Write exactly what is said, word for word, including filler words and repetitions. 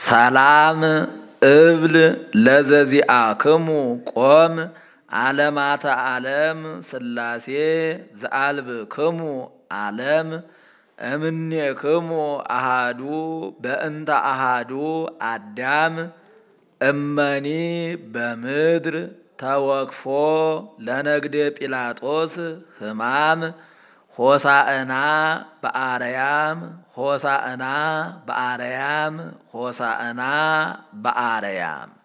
ሰላም እብል ለዘዚአክሙ ቆም ዓለማተ ዓለም ሥላሴ ዘአልብክሙ ዓለም እምኔክሙ አሃዱ በእንተ አሃዱ አዳም እመኒ በምድር ተወክፎ ለነግደ ጲላጦስ ሕማም ሆሳዕና በአርያም ሆሳዕና በአርያም ሆሳዕና በአርያም